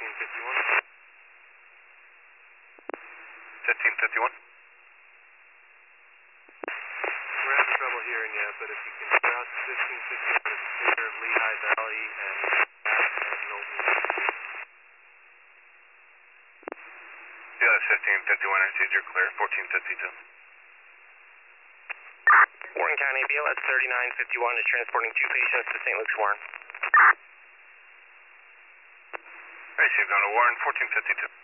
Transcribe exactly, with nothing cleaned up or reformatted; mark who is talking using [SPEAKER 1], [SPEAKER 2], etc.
[SPEAKER 1] fifteen fifty-one.
[SPEAKER 2] fifteen fifty-one.
[SPEAKER 1] We're having trouble hearing you, but if you can cross fifteen fifty-one, it's clear of Lehigh Valley and and Knowlton.
[SPEAKER 2] Yeah, that's fifteen fifty-one. I see you're clear. fourteen fifty-two.
[SPEAKER 3] Warren County, B L S thirty-nine fifty-one is transporting two patients to Saint Luke's Warren.
[SPEAKER 2] I see you've gone to Warren, fourteen fifty-two.